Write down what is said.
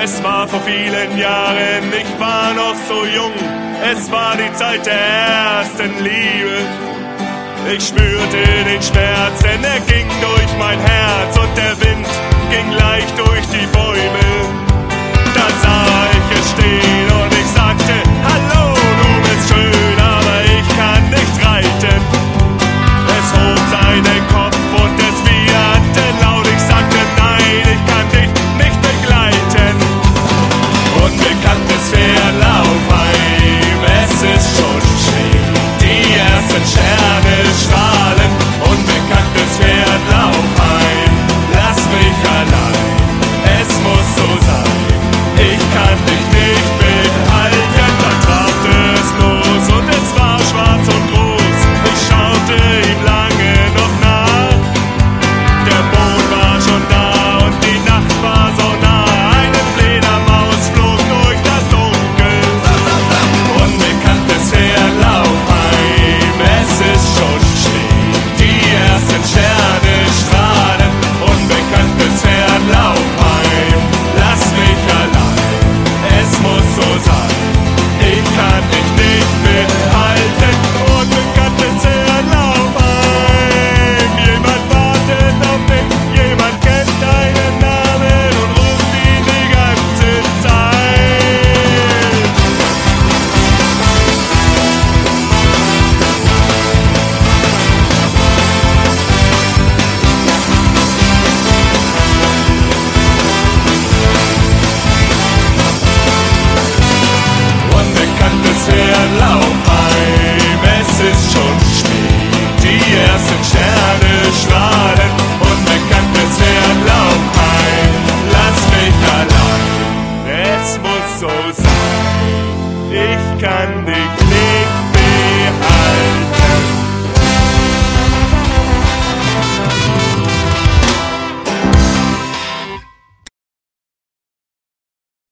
Es war vor vielen Jahren, ich war noch so jung, es war die Zeit der ersten Liebe. Ich spürte den Schmerz, denn er ging durch mein Herz und der Wind ging leicht durch die Bäume. Da sah ich es stehen und ich sagte, hallo, du bist schön, aber ich kann nicht reiten. Es hob seinen Kopf und es wieherte laut, ich sagte, nein, ich kann dich nicht begleiten. Unbekanntes Pferd, lauf heim, es ist schon spät, die ersten Sterne strahlen. Unbekanntes Pferd, lauf heim, lass mich allein, es muss so sein, ich kann dich nicht mithalten. Dann trabte es los und es war schwarz und groß, ich schaute ihm lange noch nach. Der Mond war schon da und die Nacht war so nah, eine Fledermaus flog durch das Dunkel. Unbekanntes Pferd, lauf heim, es ist schon spät, die ersten Sterne strahlen. Unbekanntes Pferd, lauf heim, lass mich allein, es muss so sein, ich kann dich nicht mithalten. Unbekanntes Pferd, lauf heim, jemand wartet auf dich, jemand kennt deinen Namen und ruft ihn die ganze Zeit. Unbekanntes Pferd, lauf heim, es ist schon spät, die ersten Sterne strahlen. Unbekanntes Pferd, lauf heim, lass mich allein, es muss so sein, ich kann dich